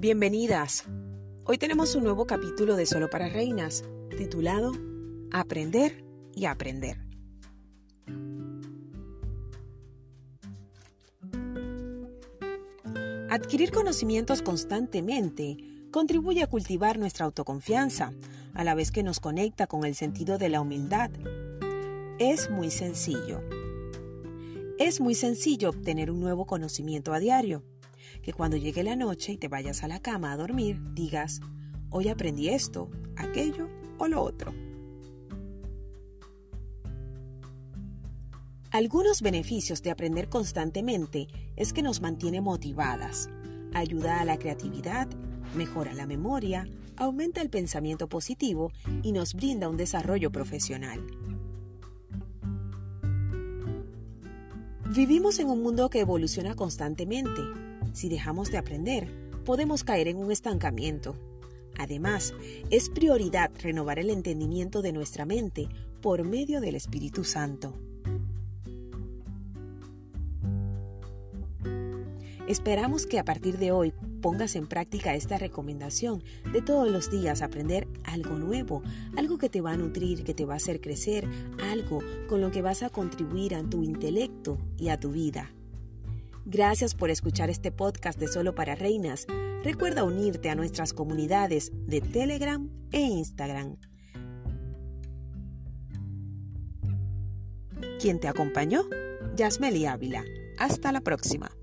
Bienvenidas. Hoy tenemos un nuevo capítulo de Solo para Reinas, titulado Aprender y Aprender. Adquirir conocimientos constantemente contribuye a cultivar nuestra autoconfianza, a la vez que nos conecta con el sentido de la humildad. Es muy sencillo. Es muy sencillo obtener un nuevo conocimiento a diario. Que cuando llegue la noche y te vayas a la cama a dormir, digas, hoy aprendí esto, aquello o lo otro. Algunos beneficios de aprender constantemente es que nos mantiene motivadas, ayuda a la creatividad, mejora la memoria, aumenta el pensamiento positivo y nos brinda un desarrollo profesional. Vivimos en un mundo que evoluciona constantemente. Si dejamos de aprender, podemos caer en un estancamiento. Además, es prioridad renovar el entendimiento de nuestra mente por medio del Espíritu Santo. Esperamos que a partir de hoy pongas en práctica esta recomendación de todos los días aprender algo nuevo, algo que te va a nutrir, que te va a hacer crecer, algo con lo que vas a contribuir a tu intelecto y a tu vida. Gracias por escuchar este podcast de Solo para Reinas. Recuerda unirte a nuestras comunidades de Telegram e Instagram. ¿Quién te acompañó? Yasmeli Ávila. Hasta la próxima.